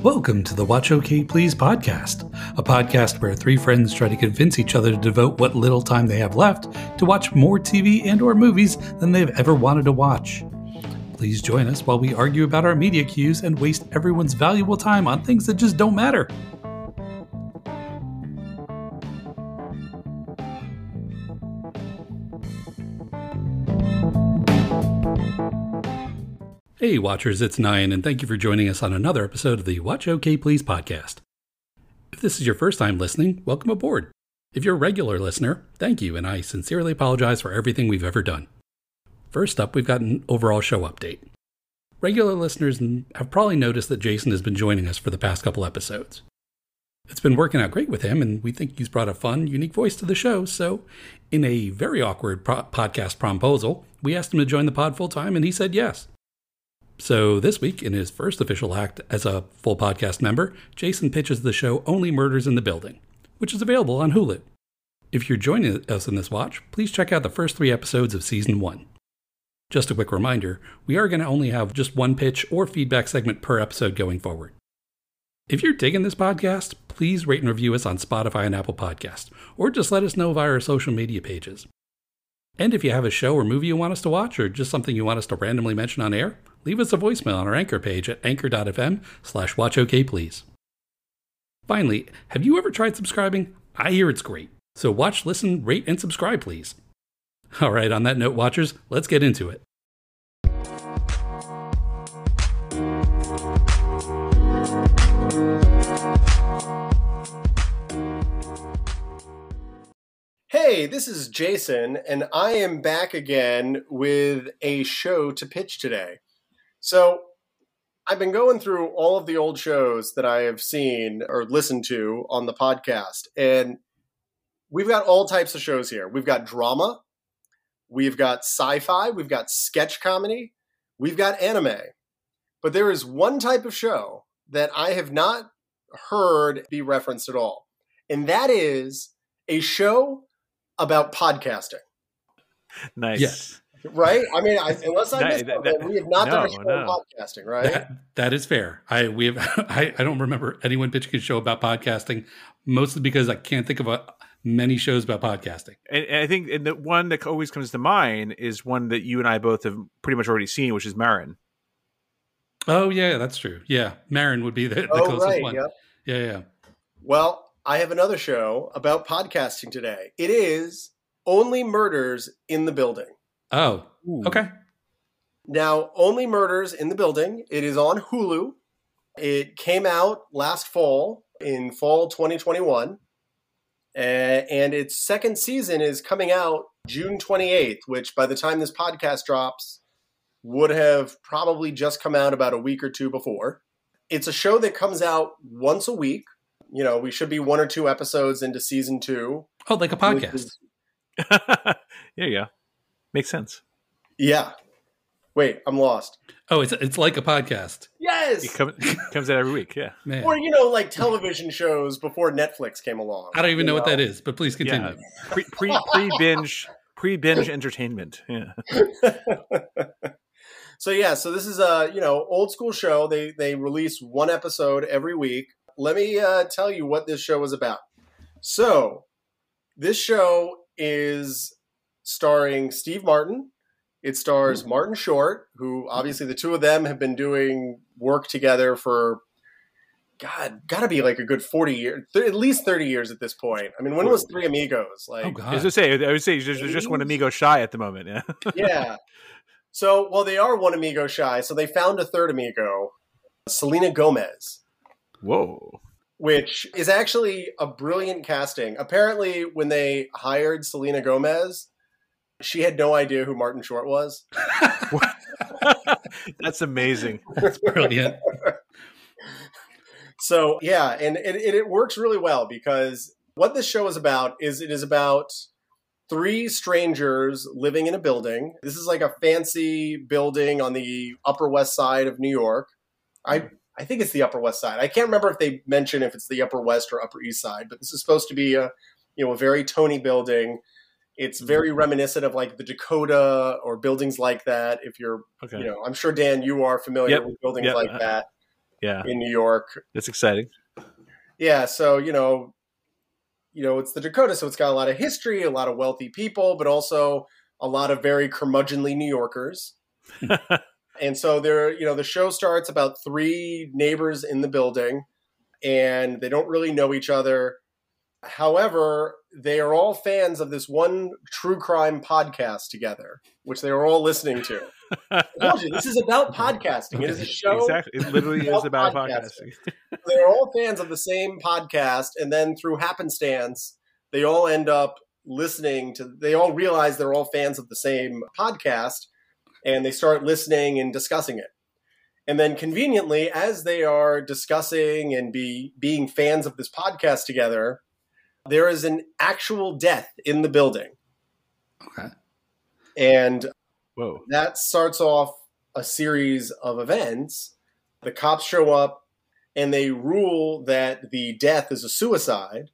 Welcome to the Watch OK Please podcast, a podcast where three friends try to convince each other to devote what little time they have left to watch more TV and or movies than they've ever wanted to watch. Please join us while we argue about our media cues and waste everyone's valuable time on things that just don't matter. Hey Watchers, it's Nyan, and thank you for joining us on another episode of the Watch OK Please podcast. If this is your first time listening, welcome aboard. If you're a regular listener, thank you, and I sincerely apologize for everything we've ever done. First up, we've got an overall show update. Regular listeners have probably noticed that Jason has been joining us for the past couple episodes. It's been working out great with him, and we think he's brought a fun, unique voice to the show, so in a very awkward podcast proposal, we asked him to join the pod full-time, and he said yes. So this week, in his first official act as a full podcast member, Jason pitches the show Only Murders in the Building, which is available on Hulu. If you're joining us in this watch, please check out the first 3 episodes of Season 1. Just a quick reminder, we are going to only have just one pitch or feedback segment per episode going forward. If you're digging this podcast, please rate and review us on Spotify and Apple Podcasts, or just let us know via our social media pages. And if you have a show or movie you want us to watch, or just something you want us to randomly mention on air, leave us a voicemail on our Anchor page at anchor.fm/watchokplease. Finally, have you ever tried subscribing? I hear it's great. So watch, listen, rate, and subscribe, please. All right, on that note, Watchers, let's get into it. Hey, this is Jason, and I am back again with a show to pitch today. So, I've been going through all of the old shows that I have seen or listened to on the podcast, and we've got all types of shows here. We've got drama, we've got sci-fi, we've got sketch comedy, we've got anime. But there is one type of show that I have not heard be referenced at all, and that is a show about podcasting. Nice. Yes. Right? I mean, unless I missed something, we have not done a show on podcasting, right? That is fair. I don't remember anyone pitching a show about podcasting, mostly because I can't think of many shows about podcasting. And I think the one that always comes to mind is one that you and I both have pretty much already seen, which is Marin. Oh, yeah, that's true. Yeah, Marin would be the closest one. Yep. Yeah. Well, I have another show about podcasting today. It is Only Murders in the Building. Oh, okay. Now, Only Murders in the Building, it is on Hulu. It came out last fall, in fall 2021. And its second season is coming out June 28th, which by the time this podcast drops, would have probably just come out about a week or two before. It's a show that comes out once a week. You know, we should be 1 or 2 episodes into season 2. Oh, like a podcast. There you go. Makes sense. Yeah. Wait, I'm lost. Oh, it's like a podcast. Yes! It comes out every week, yeah. Man. Or, like television shows before Netflix came along. I don't even know what that is, but please continue. Yeah. Pre-binge entertainment. Yeah. So this is a, old school show. They release 1 episode every week. Let me tell you what this show is about. So, this show is starring Steve Martin. It stars Martin Short, who obviously the two of them have been doing work together for, gotta be like a good 40 years, at least 30 years at this point. I mean, when was Three Amigos? Like, I would say there's just one amigo shy at the moment. Yeah. Yeah. So, well, they are one amigo shy. So they found a third amigo, Selena Gomez. Whoa. Which is actually a brilliant casting. Apparently, when they hired Selena Gomez, she had no idea who Martin Short was. That's amazing. That's brilliant. So, yeah, and it works really well because what this show is about is it is about 3 strangers living in a building. This is like a fancy building on the Upper West Side of New York. I think it's the Upper West Side. I can't remember if they mention if it's the Upper West or Upper East Side, but this is supposed to be a very Tony building. It's very reminiscent of like the Dakota or buildings like that. If you're, I'm sure Dan, you are familiar with buildings like that. Yeah. in New York. That's exciting. Yeah, so it's the Dakota, so it's got a lot of history, a lot of wealthy people, but also a lot of very curmudgeonly New Yorkers. And so the show starts about 3 neighbors in the building, and they don't really know each other. However, they are all fans of this one true crime podcast together, which they are all listening to. I told you, this is about podcasting. It is a show. Exactly. It literally is about podcasting. They're all fans of the same podcast, and then through happenstance, they all end up they all realize they're all fans of the same podcast, and they start listening and discussing it. And then conveniently, as they are discussing and being fans of this podcast together, there is an actual death in the building. Okay. And Whoa. that starts off a series of events. The cops show up and they rule that the death is a suicide.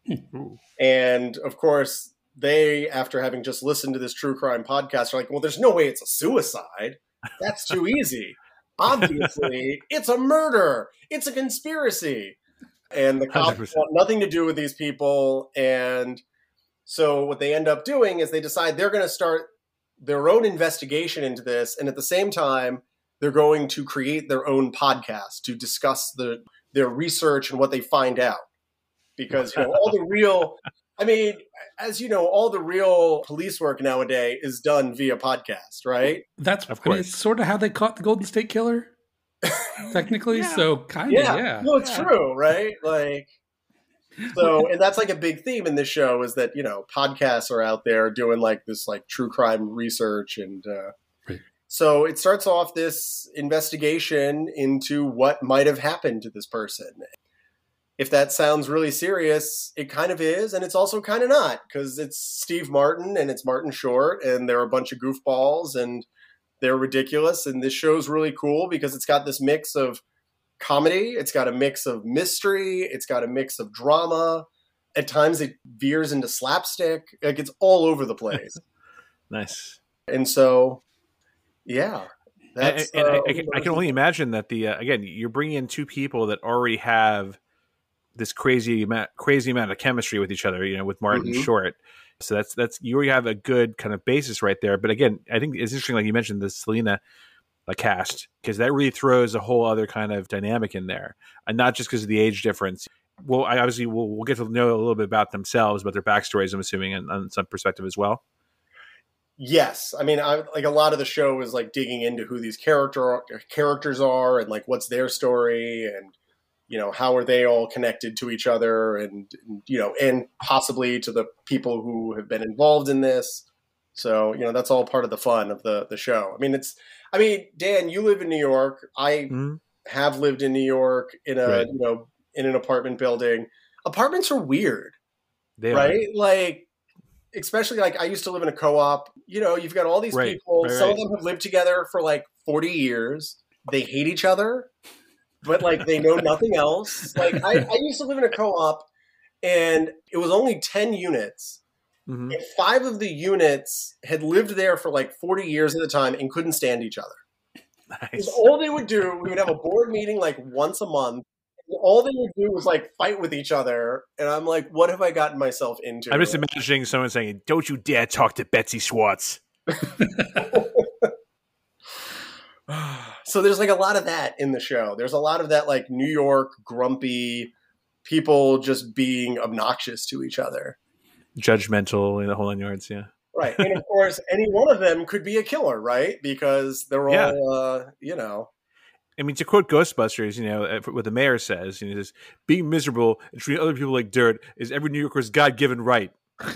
And of course, they, after having just listened to this true crime podcast, are like, well, there's no way it's a suicide. That's too easy. Obviously, it's a murder. It's a conspiracy. And the cops 100%. want nothing to do with these people. And so what they end up doing is they decide they're going to start their own investigation into this. And at the same time, they're going to create their own podcast to discuss their research and what they find out. Because all the real, as you know, all the real police work nowadays is done via podcast, right? That's Of course. it's sort of how they caught the Golden State Killer, technically. Yeah. So kind of, yeah. Well, it's true, right? And that's like a big theme in this show is that, podcasts are out there doing like this like true crime research. And Right. So it starts off this investigation into what might have happened to this person. If that sounds really serious, it kind of is. And it's also kind of not, because it's Steve Martin and it's Martin Short and they're a bunch of goofballs and they're ridiculous. And this show's really cool because it's got this mix of comedy. It's got a mix of mystery. It's got a mix of drama. At times it veers into slapstick. Like it's all over the place. Nice. And so, yeah. That's, I can only imagine that again, you're bringing in 2 people that already have this crazy amount of chemistry with each other, with Martin Short. So that's you already have a good kind of basis right there. But again, I think it's interesting, like you mentioned, the Selena cast, because that really throws a whole other kind of dynamic in there, and not just because of the age difference. Well, we'll get to know a little bit about themselves, but their backstories, I'm assuming, and some perspective as well. Yes. I like a lot of the show is like digging into who these characters are and like what's their story and, how are they all connected to each other and possibly to the people who have been involved in this. So, that's all part of the fun of the show. Dan, you live in New York. I have lived in New York in in an apartment building. Apartments are weird, right? Like, especially like I used to live in a co-op. You've got all these people. Some of them have lived together for like 40 years. They hate each other, but like they know nothing else. Like I used to live in a co-op and it was only 10 units. Mm-hmm. And 5 of the units had lived there for like 40 years at a time and couldn't stand each other. Nice. All they would do, we would have a board meeting like once a month. And all they would do was like fight with each other. And I'm like, what have I gotten myself into? I'm just imagining someone saying, "Don't you dare talk to Betsy Schwartz." So there's like a lot of that in the show. There's a lot of that like New York grumpy people just being obnoxious to each other. Judgmental in the whole 9 yards, yeah. Right. And of course, any one of them could be a killer, right? Because they're all, I mean, to quote Ghostbusters, what the mayor says, he says, being miserable and treating other people like dirt is every New Yorker's God-given right.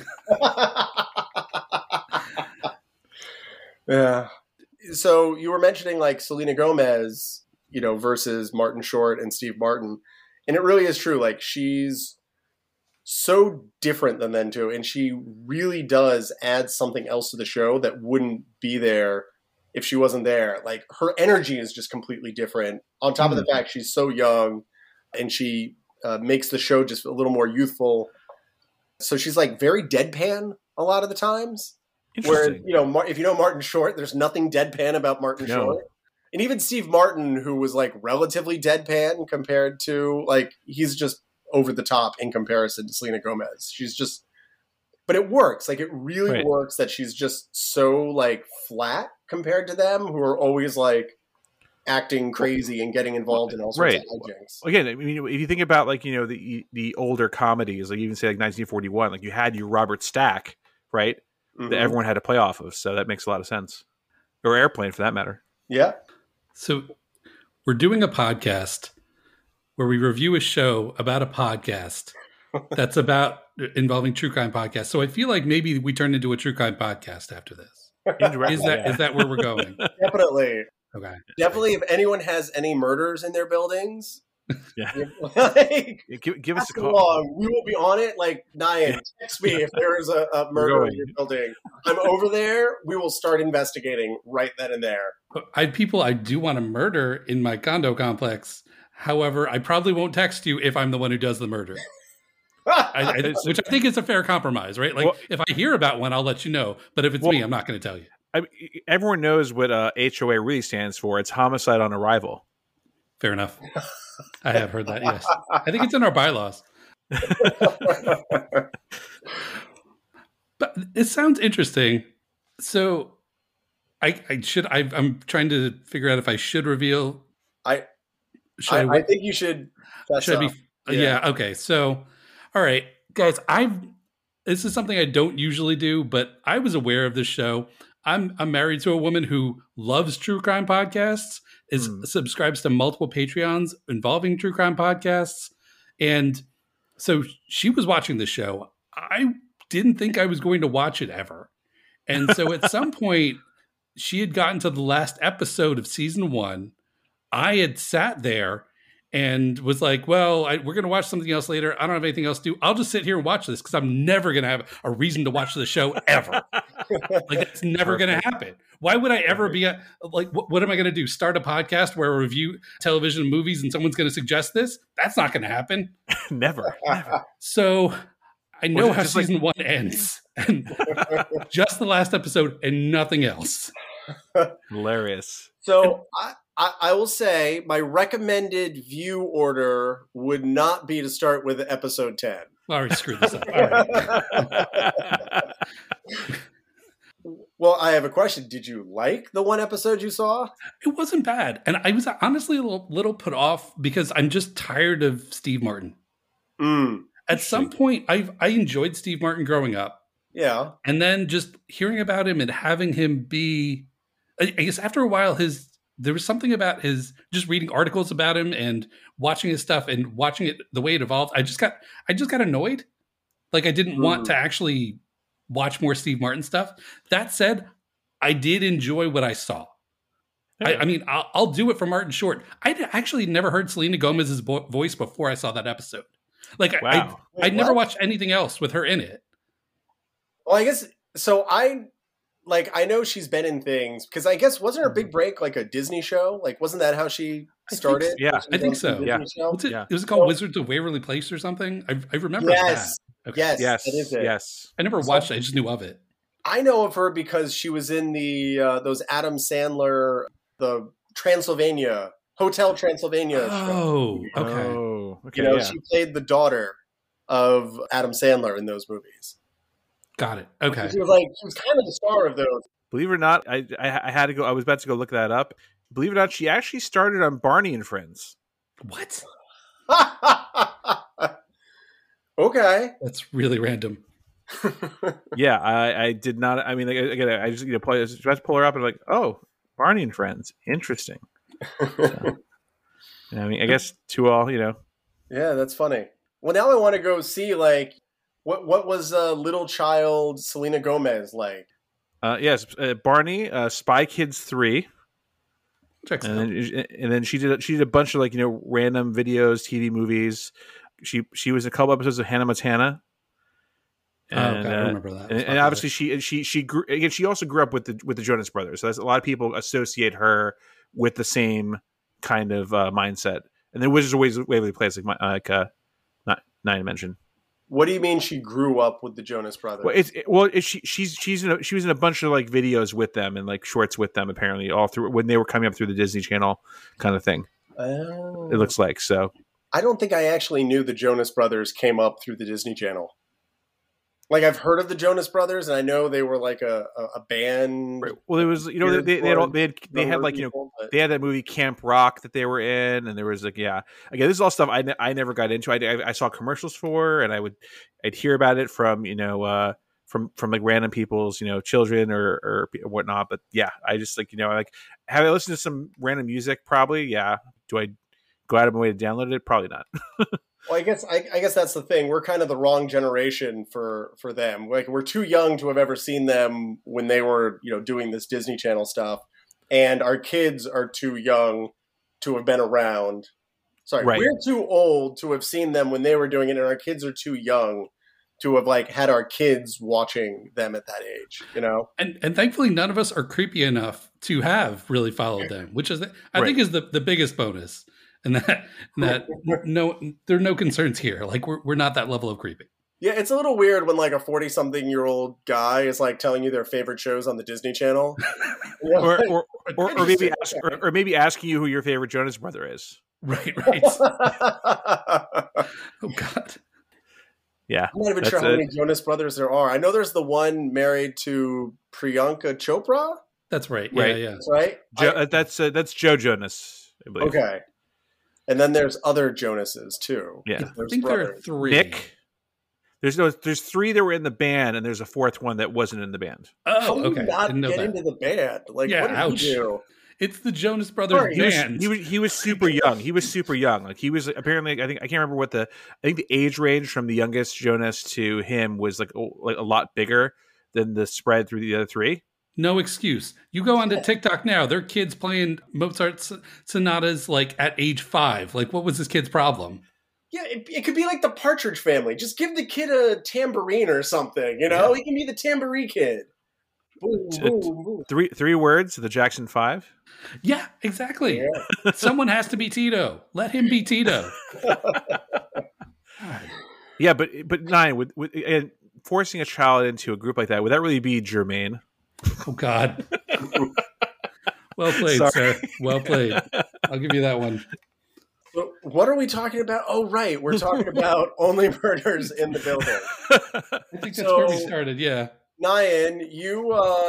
Yeah. So you were mentioning like Selena Gomez, versus Martin Short and Steve Martin. And it really is true. Like she's so different than them two. And she really does add something else to the show that wouldn't be there if she wasn't there. Like her energy is just completely different. On top of the fact she's so young and she makes the show just a little more youthful. So she's like very deadpan a lot of the times. Where, if you know Martin Short, there's nothing deadpan about Martin Short. And even Steve Martin, who was like relatively deadpan compared to like, he's just over the top in comparison to Selena Gomez. She's just, but it works. Like it really works that she's just so like flat compared to them who are always like acting crazy and getting involved in all sorts of hijinks. Again, I mean, if you think about like, the older comedies, like even say like 1941, like you had your Robert Stack, right? Mm-hmm. That everyone had to play off of. So that makes a lot of sense. Or Airplane for that matter. Yeah. So we're doing a podcast where we review a show about a podcast that's about involving true crime podcasts. So I feel like maybe we turn into a true crime podcast after this. Is that where we're going? Definitely. Okay. Definitely. If anyone has any murders in their buildings, give us a call. Along. We will be on it. Like, Nyan, text me if there is a murder in your building. I'm over there. We will start investigating right then and there. I do want to murder in my condo complex. However, I probably won't text you if I'm the one who does the murder. Which I think is a fair compromise, right? Like, if I hear about one, I'll let you know. But if it's me, I'm not going to tell you. Everyone knows what HOA really stands for. It's homicide on arrival. Fair enough. I have heard that, yes. I think it's in our bylaws. But it sounds interesting. So I'm trying to figure out if I should reveal. I think you should. Yeah. Okay. So, all right, guys, this is something I don't usually do, but I was aware of this show. I'm married to a woman who loves true crime podcasts, subscribes to multiple Patreons involving true crime podcasts. And so she was watching the show. I didn't think I was going to watch it ever. And so at some point, she had gotten to the last episode of season 1. I had sat there and was like, well, we're going to watch something else later. I don't have anything else to do. I'll just sit here and watch this because I'm never going to have a reason to watch the show ever. Like, it's never going to happen. Why would I ever be what am I going to do? Start a podcast where I review television and movies and someone's going to suggest this? That's not going to happen. Never. So I know how season 1 ends. And just the last episode and nothing else. Hilarious. So I will say my recommended view order would not be to start with episode 10. I already screwed this up. All right. Well, I have a question. Did you like the one episode you saw? It wasn't bad. And I was honestly a little put off because I'm just tired of Steve Martin. At some point, I enjoyed Steve Martin growing up. Yeah. And then just hearing about him and having him be, I guess after a while, there was something about just reading articles about him and watching his stuff and watching it the way it evolved. I just got annoyed. Like, I didn't want to actually watch more Steve Martin stuff. That said, I did enjoy what I saw. Yeah. I mean, I'll do it for Martin Short. I'd actually never heard Selena Gomez's voice before I saw that episode. Like, wow. I never watched anything else with her in it. Well, I guess, so I know she's been in things, because I guess, wasn't her big break like a Disney show? Like, wasn't that how she started? I think so. Yeah. Was it called Wizards of Waverly Place or something? I remember that. Okay. Yes. That is it. Yes. I never watched it. I just knew of it. I know of her because she was in the those Adam Sandler, the Hotel Transylvania show. Oh, okay. You know, she played the daughter of Adam Sandler in those movies. Got it. Okay. She was kind of the star of those. Believe it or not, I had to go. I was about to go look that up. Believe it or not, she actually started on Barney and Friends. What? Okay. That's really random. Yeah, I did not. I mean, again, I just tried to pull her up and like, oh, Barney and Friends, interesting. So, I mean, I guess to all, Yeah, that's funny. Well, now I want to go see like what was little child Selena Gomez like? Yes, Barney, Spy Kids 3. And then she did a bunch of like random videos, TV movies. She was in a couple episodes of Hannah Montana. And, I remember that. And obviously she grew again. She also grew up with the Jonas Brothers, so that's, a lot of people associate her with the same kind of mindset. And then Wizards of Waverly Place, like Nyan mentioned. What do you mean she grew up with the Jonas Brothers? She was in a bunch of like videos with them and like shorts with them apparently all through when they were coming up through the Disney Channel kind of thing. Oh. It looks like so. I don't think I actually knew the Jonas Brothers came up through the Disney Channel. Like I've heard of the Jonas Brothers, and I know they were like a band. Right. Well, it was they had like they had that movie Camp Rock that they were in, and there was like again this is all stuff I never got into. I saw commercials for, and I'd hear about it from from like random people's children or whatnot. But yeah, I just like have I listened to some random music? Probably yeah. Do I go out of my way to download it? Probably not. Well, I guess that's the thing. We're kind of the wrong generation for them. Like we're too young to have ever seen them when they were, doing this Disney Channel stuff, and our kids are too young to have been around. Sorry, right. We're too old to have seen them when they were doing it, and our kids are too young to have like had our kids watching them at that age, And thankfully, none of us are creepy enough to have really followed them, which is I think is the biggest bonus. And that no, there are no concerns here. Like we're not that level of creepy. Yeah, it's a little weird when like a 40-something-year-old guy is like telling you their favorite shows on the Disney Channel, or maybe asking you who your favorite Jonas brother is. Right. Oh God. Yeah, I'm not even sure how many Jonas brothers there are. I know there's the one married to Priyanka Chopra. That's right. Right. Yeah. That's right. That's Joe Jonas, I believe. Okay. And then there's other Jonases too. Yeah, I think there are 3. Nick. There's 3 that were in the band, and there's a 4th one that wasn't in the band. Oh, okay. Not get into the band. Like, what did he do? It's the Jonas Brothers band. He was super young. He was super young. Like he was apparently. I can't remember what I think the age range from the youngest Jonas to him was like a lot bigger than the spread through the other 3. No excuse. You go onto TikTok now. There are kids playing Mozart sonatas like at age 5. Like, what was this kid's problem? Yeah, it could be like the Partridge Family. Just give the kid a tambourine or something. He can be the tambourine kid. Boom, boom, boom. 3 words. The Jackson 5. Yeah, exactly. Yeah. Someone has to be Tito. Let him be Tito. Yeah, but Nine with and forcing a child into a group like that, would that really be germane? Oh God. Well played, sir. Well played. I'll give you that one. So what are we talking about? Oh, right. We're talking about Only Murders in the Building. I think that's where we started, yeah. Nyan, you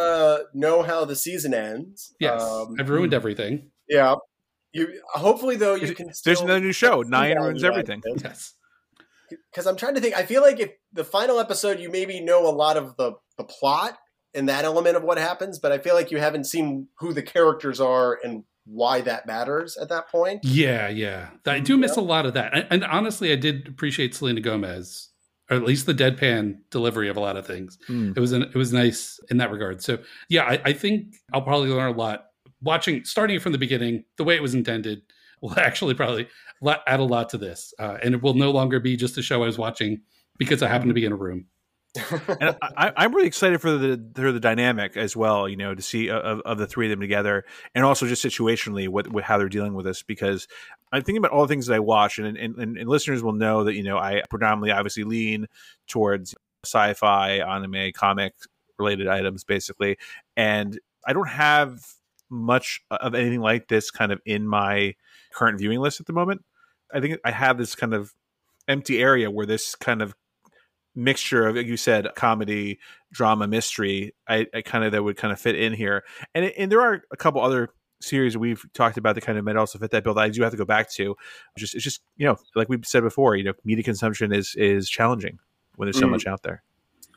know how the season ends. Yes. I've ruined everything. Yeah. Hopefully, though, you can still... There's another new show. Nyan ruins everything. Yes. Because I'm trying to think. I feel like if the final episode, you maybe know a lot of the plot and that element of what happens, but I feel like you haven't seen who the characters are and why that matters at that point. Yeah. I do miss a lot of that. And honestly, I did appreciate Selena Gomez, or at least the deadpan delivery of a lot of things. It was nice in that regard. So yeah, I think I'll probably learn a lot starting from the beginning, the way it was intended will actually probably add a lot to this. And it will no longer be just a show I was watching because I happen to be in a room. And I'm really excited for the dynamic as well, to see of the 3 of them together, and also just situationally what how they're dealing with this. Because I'm thinking about all the things that I watch, and listeners will know that I predominantly obviously lean towards sci-fi, anime, comic related items, basically, and I don't have much of anything like this kind of in my current viewing list at the moment. I think I have this kind of empty area where this kind of mixture of, like you said, comedy, drama, mystery, that would kind of fit in here. And there are a couple other series that we've talked about that kind of might also fit that bill that I do have to go back to. It's just like we've said before, media consumption is challenging when there's so much out there.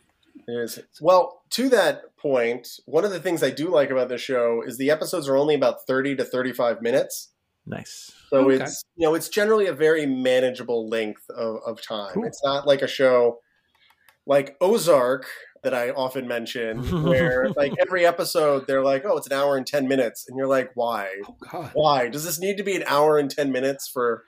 It is. Well, to that point, one of the things I do like about the show is the episodes are only about 30 to 35 minutes. Nice. So it's it's generally a very manageable length of time. Cool. It's not like a show like Ozark that I often mention, where like every episode they're like, oh, it's an hour and 10 minutes. And you're like, why? Oh, God. Why? Does this need to be an hour and 10 minutes for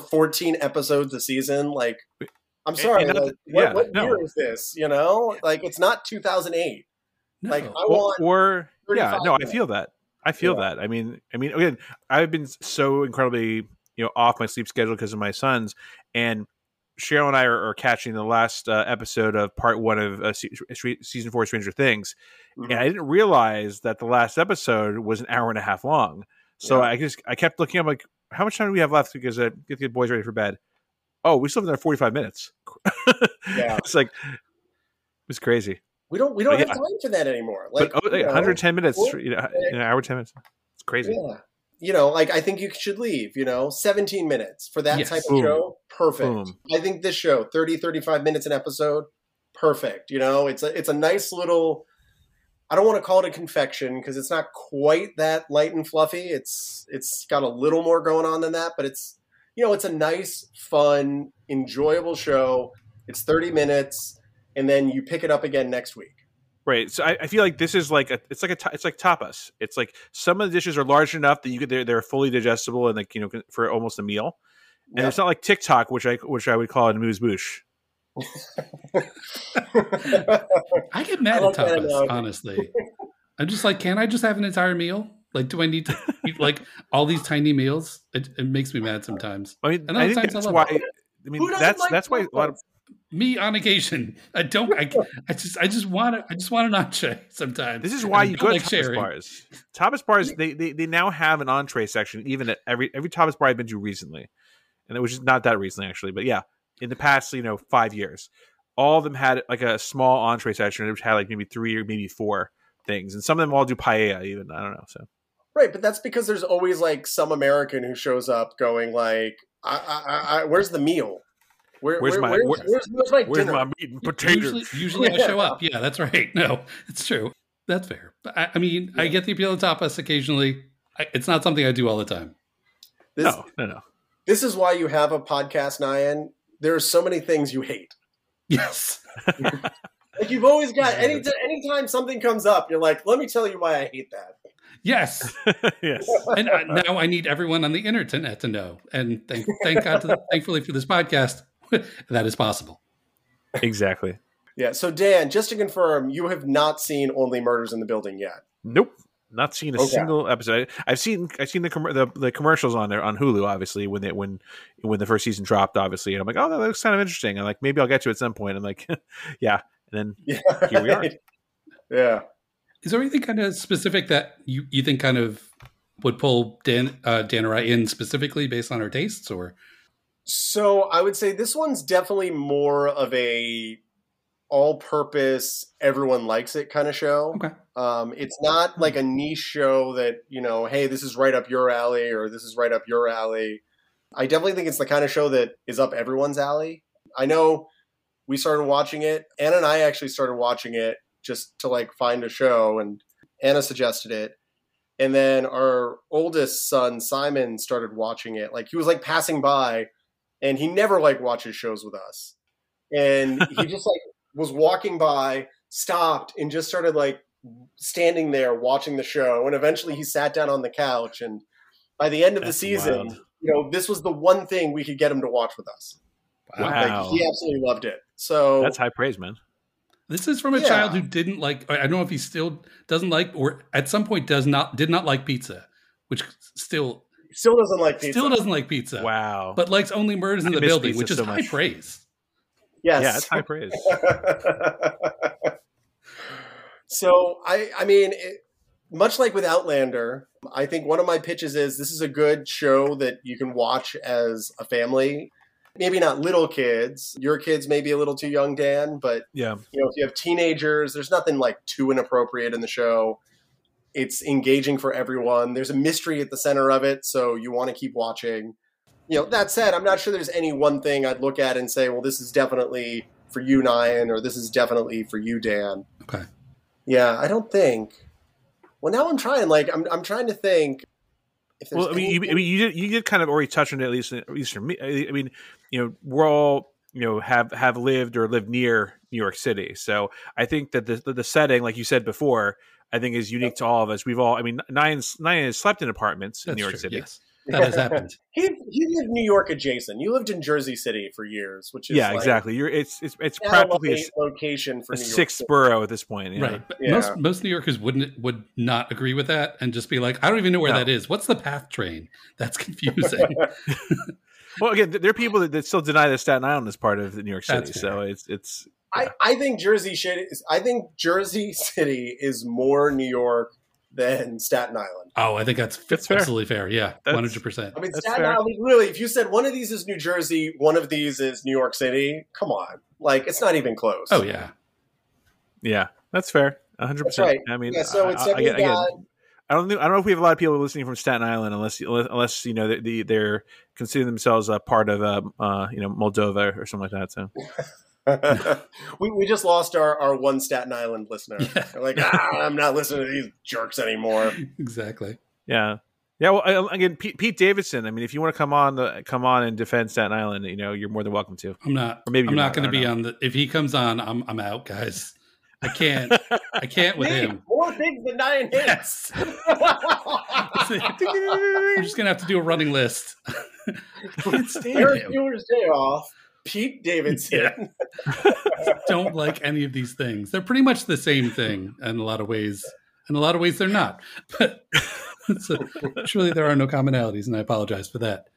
14 episodes a season? Like, I'm sorry. What year is this? Like it's not 2008. No. Like I want I feel that. I feel that. I mean, again, I've been so incredibly, off my sleep schedule because of my sons, and Cheryl and I are catching the last episode of part 1 of season 4 of Stranger Things, and I didn't realize that the last episode was an hour and a half long. So I kept looking up like, how much time do we have left? Because get the boys ready for bed. Oh, we still have another 45 minutes. It's like, it was crazy. We don't have time for that anymore. Like, but 110 minutes, an hour 10 minutes. It's crazy. Yeah. Like, I think you should leave, 17 minutes for that type of show. Perfect. Boom. I think this show, 30, 35 minutes an episode, perfect. It's a nice little, I don't want to call it a confection because it's not quite that light and fluffy. It's got a little more going on than that, but it's a nice, fun, enjoyable show. It's 30 minutes, and then you pick it up again next week. Right. So I feel like this is like it's like tapas. It's like some of the dishes are large enough that they're fully digestible and like for almost a meal. And it's not like TikTok, which I would call it amuse bouche. I get mad at tapas, honestly. I'm just like, can't I just have an entire meal? Like, do I need to eat like all these tiny meals? It makes me mad sometimes. I mean, I think that's why. I mean, that's why a lot of me on occasion. I just want an entree sometimes. This is why you go to tapas bars. Tapas bars, they now have an entree section. Even at every tapas bar I've been to recently, and it was just not that recently actually, but yeah, in the past 5 years, all of them had like a small entree section, which had like maybe 3 or maybe 4 things, and some of them all do paella. Even I don't know. So right, but that's because there's always like some American who shows up going like, I where's the meal? Where's my dinner? My meat and potatoes? Usually I show up. Yeah, that's right. No, it's true. That's fair. But I mean, I get the appeal of tapas occasionally. It's not something I do all the time. No. This is why you have a podcast, Nyan. There are so many things you hate. Yes. Like you've always got, anytime something comes up, you're like, let me tell you why I hate that. Yes. Yes. And now I need everyone on the internet to know. And thank God, thankfully for this podcast, that is possible. Exactly. Yeah. So Dan, just to confirm, you have not seen Only Murders in the Building yet. Nope. Not seen a single episode. I've seen the commercials on there on Hulu, obviously when the first season dropped, obviously, and I'm like, oh, that looks kind of interesting. And like maybe I'll get to it at some point. And like, yeah, and then here we are. Yeah. Is there anything kind of specific that you think kind of would pull Danara in specifically based on her tastes, or? So I would say this one's definitely more of a all-purpose, everyone likes it kind of show. Okay. It's not like a niche show that, hey, this is right up your alley or this is right up your alley. I definitely think it's the kind of show that is up everyone's alley. I know we started watching it. Anna and I actually started watching it just to like find a show, and Anna suggested it. And then our oldest son, Simon, started watching it. Like he was like passing by, and he never like watches shows with us. And he just like was walking by, stopped, and just started like standing there watching the show. And eventually he sat down on the couch. And by the end of the season, this was the one thing we could get him to watch with us. Wow. Like, he absolutely loved it. So that's high praise, man. This is from a child who didn't like, I don't know if he still doesn't like, or at some point did not like pizza, which still doesn't like pizza. Still doesn't like pizza. Wow. But likes Only Murders in the Building, which is high praise. Yes. Yeah, it's high praise. So, I mean, much like with Outlander, I think one of my pitches is this is a good show that you can watch as a family. Maybe not little kids. Your kids may be a little too young, Dan, but yeah, if you have teenagers, there's nothing like too inappropriate in the show. It's engaging for everyone. There's a mystery at the center of it, so you want to keep watching. That said, I'm not sure there's any one thing I'd look at and say, well, this is definitely for you, Nyan, or this is definitely for you, Dan. Okay. Yeah, I don't think. Well, now I'm trying. Like, I'm trying to think. Well, you did kind of already touch on it, at least for me. I mean, we're all have lived or lived near New York City, so I think that the setting, like you said before, I think is unique to all of us. We've all, I mean, Nyan has slept in apartments in New York City. Yes, that has happened. He lived New York adjacent. You lived in Jersey City for years, which is exactly. It's practically a location for a New York sixth borough at this point, right? But most New Yorkers would not agree with that and just be like, I don't even know where that is. What's the PATH train? That's confusing. Well, again, there are people that still deny that Staten Island is part of New York City. So it's. Yeah. I think Jersey City is more New York than Staten Island. Oh, I think that's absolutely fair. Yeah, 100%. I mean, Staten Island, really, if you said one of these is New Jersey, one of these is New York City, come on. Like, it's not even close. Oh, yeah. Yeah, that's fair. 100%. That's right. I mean, so it's again, I don't know if we have a lot of people listening from Staten Island, unless they're considering themselves a part of Moldova or something like that. So. we just lost our one Staten Island listener. Yeah. They're like, I'm not listening to these jerks anymore. Exactly. Yeah. Well, again, Pete Davidson. I mean, if you want to come on and defend Staten Island, you're more than welcome to. I'm not. Or maybe I'm not going to be on the. If he comes on, I'm out, guys. I can't. I can't with him. More things than 9 hits. I'm just going to have to do a running list. Eric Bueller's Day Off. Pete Davidson. Yeah. Don't like any of these things. They're pretty much the same thing in a lot of ways. In a lot of ways, they're not. But surely there are no commonalities, and I apologize for that.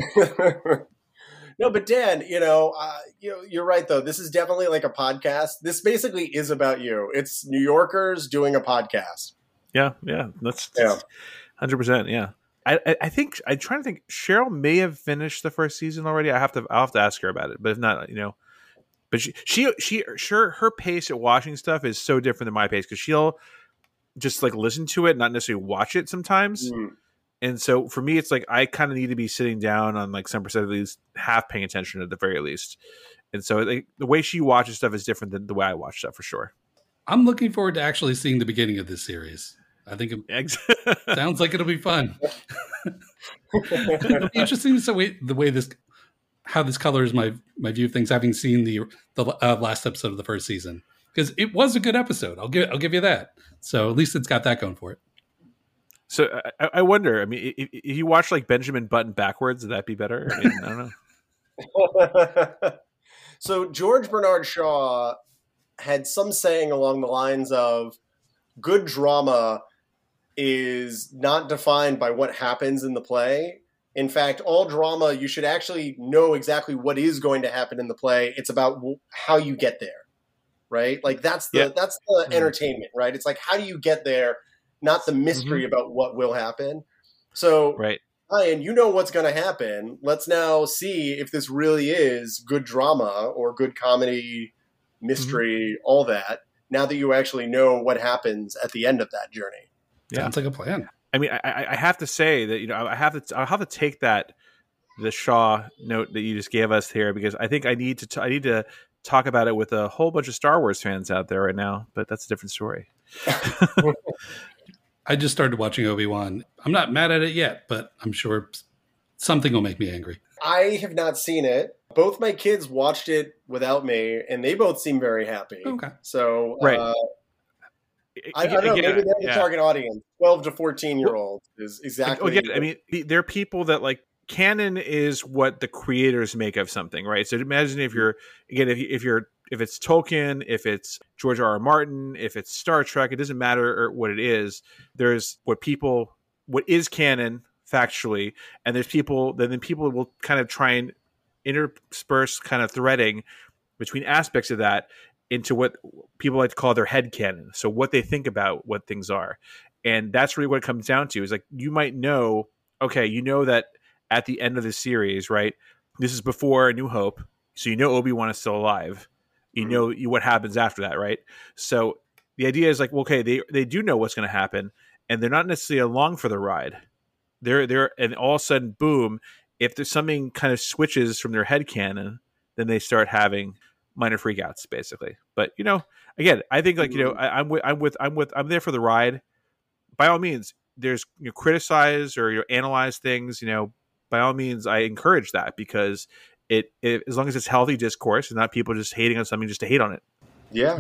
No, but Dan, you're right though. This is definitely like a podcast. This basically is about you. It's New Yorkers doing a podcast. Yeah, that's 100%. Yeah. I think I'm trying to think. Cheryl may have finished the first season already. I'll have to ask her about it. But if not, but her pace at watching stuff is so different than my pace because she'll just like listen to it, not necessarily watch it sometimes. And so for me, it's like I kind of need to be sitting down on like some percent of these, half paying attention at the very least. And so the way she watches stuff is different than the way I watch stuff for sure. I'm looking forward to actually seeing the beginning of this series. I think it sounds like it'll be fun. It'll be interesting to see how this colors my view of things, having seen the last episode of the first season, because it was a good episode. I'll give you that. So at least it's got that going for it. So I wonder. I mean, if you watch like Benjamin Button backwards, would that be better? I don't know. So George Bernard Shaw had some saying along the lines of, "Good drama is not defined by what happens in the play. In fact, all drama, you should actually know exactly what is going to happen in the play. It's about how you get there, right? Like that's the entertainment, right? It's like, how do you get there? Not the mystery about what will happen." So, right. Ryan, you know what's going to happen. Let's now see if this really is good drama or good comedy, mystery, all that. Now that you actually know what happens at the end of that journey. Yeah. Sounds like a plan. I mean, I have to say that I'll have to take the Shaw note that you just gave us here, because I think I need to talk about it with a whole bunch of Star Wars fans out there right now. But that's a different story. I just started watching Obi-Wan. I'm not mad at it yet, but I'm sure something will make me angry. I have not seen it. Both my kids watched it without me, and they both seem very happy. Okay. So, right. I don't know. Maybe they're the target audience. 12 to 14-year-olds is exactly. Again, I mean, there are people that like canon is what the creators make of something, right? So imagine if it's Tolkien, if it's George R.R. Martin, if it's Star Trek, it doesn't matter what it is. There's what is canon factually, and there's then people will kind of try and intersperse kind of threading between aspects of that into what people like to call their head canon. So what they think about what things are. And that's really what it comes down to, is like, you might know, that at the end of the series, right, this is before A New Hope. So Obi-Wan is still alive. You know what happens after that, right? So the idea is like, they do know what's going to happen, and they're not necessarily along for the ride. And all of a sudden, boom, if there's something kind of switches from their head canon, then they start having minor freakouts, basically. But again, I think like I'm there for the ride. By all means, there's criticize or analyze things. By all means, I encourage that, because it as long as it's healthy discourse and not people just hating on something just to hate on it. Yeah,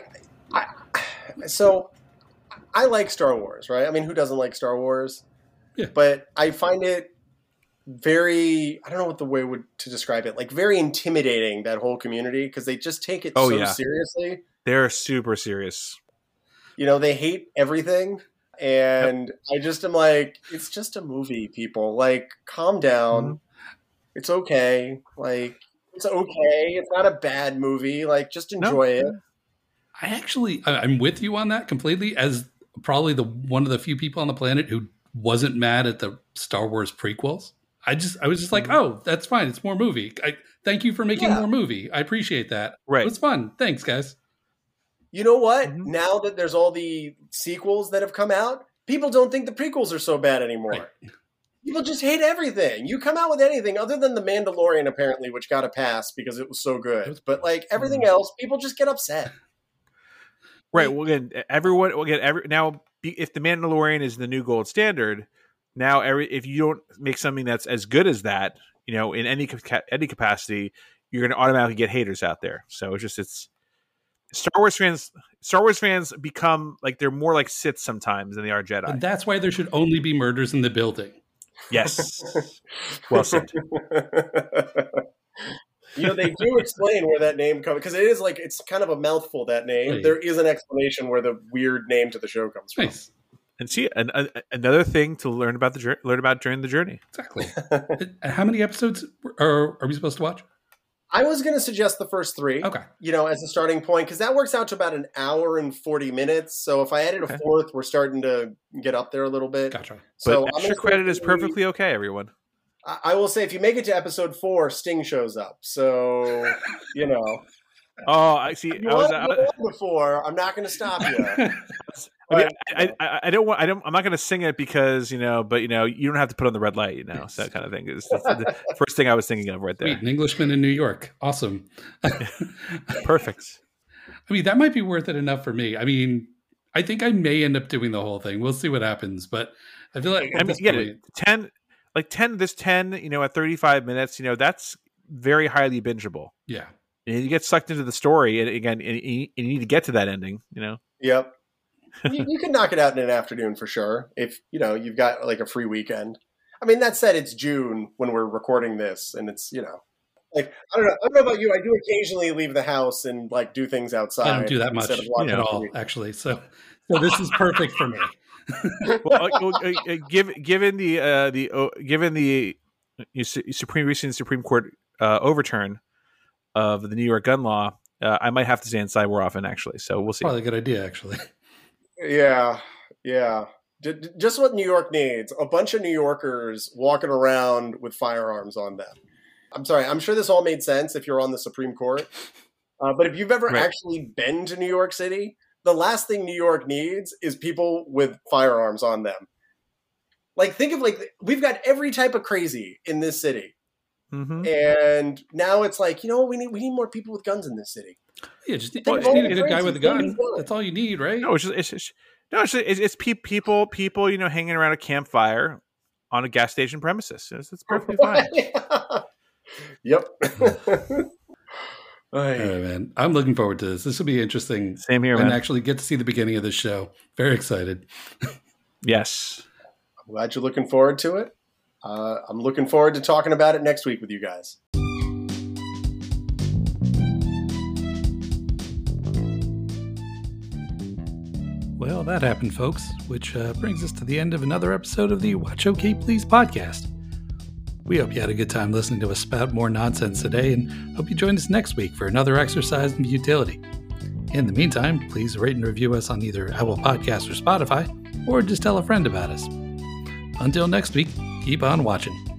so I like Star Wars, right? I mean, who doesn't like Star Wars? Yeah. But I find it very, I don't know what the way to describe it, like very intimidating, that whole community, because they just take it seriously. They're super serious. They hate everything. And I just am like, it's just a movie, people. Like, calm down. It's okay. Like, it's okay. It's not a bad movie. Like, just enjoy it. I'm with you on that completely, as probably one of the few people on the planet who wasn't mad at the Star Wars prequels. I was just like, oh, that's fine. It's more movie. Thank you for making more movie. I appreciate that. Right. It was fun. Thanks, guys. You know what? Now that there's all the sequels that have come out, people don't think the prequels are so bad anymore. Right. People just hate everything. You come out with anything other than The Mandalorian, apparently, which got a pass because it was so good. But like everything else, people just get upset. Right. Well, again, now if The Mandalorian is the new gold standard, now if you don't make something that's as good as that, in any capacity, you're going to automatically get haters out there. So it's Star Wars fans become like they're more like Sith sometimes than they are Jedi. And that's why there should only be murders in the building. Yes. Well said. They do explain where that name comes, because it's kind of a mouthful, that name. Right. There is an explanation where the weird name to the show comes from. Nice. And see, another thing to learn about during the journey. Exactly. How many episodes are we supposed to watch? I was going to suggest the first 3. Okay. As a starting point, because that works out to about an hour and 40 minutes. So if I added a fourth, we're starting to get up there a little bit. Gotcha. So but extra credit is perfectly okay, everyone. I will say, if you make it to episode 4, Sting shows up. So, Oh, I see. Before, I'm not going to stop you. I don't want. I'm not going to sing it because but you don't have to put on the red light. So that kind of thing is the first thing I was thinking of right there. Wait, an Englishman in New York, awesome, perfect. I mean, that might be worth it enough for me. I mean, I think I may end up doing the whole thing. We'll see what happens, but I feel like this 10, at 35 minutes, that's very highly bingeable. Yeah. And you get sucked into the story, and again, you need to get to that ending, Yep. you can knock it out in an afternoon for sure, if, you've got like a free weekend. I mean, that said, it's June when we're recording this, and it's, like, I don't know about you. I do occasionally leave the house and like do things outside. I don't do that much at all, actually. So this is perfect for me. Given the recent Supreme Court overturn of the New York gun law, I might have to stay inside more often, actually. So we'll see. Probably a good idea, actually. Yeah. Just what New York needs: a bunch of New Yorkers walking around with firearms on them. I'm sorry. I'm sure this all made sense if you're on the Supreme Court. But if you've ever actually been to New York City, the last thing New York needs is people with firearms on them. Like, think of we've got every type of crazy in this city. Mm-hmm. And now it's like, we need more people with guns in this city. Yeah, just need a guy with a gun. That's all you need, right? No, it's people, hanging around a campfire on a gas station premises. It's perfectly fine. Yep. All right, man. I'm looking forward to this. This will be interesting. Same here, man. And actually get to see the beginning of this show. Very excited. Yes. I'm glad you're looking forward to it. I'm looking forward to talking about it next week with you guys. Well, that happened, folks, which brings us to the end of another episode of the Watch OK Please podcast. We hope you had a good time listening to us spout more nonsense today, and hope you join us next week for another exercise in futility. In the meantime, please rate and review us on either Apple Podcasts or Spotify, or just tell a friend about us. Until next week, keep on watching.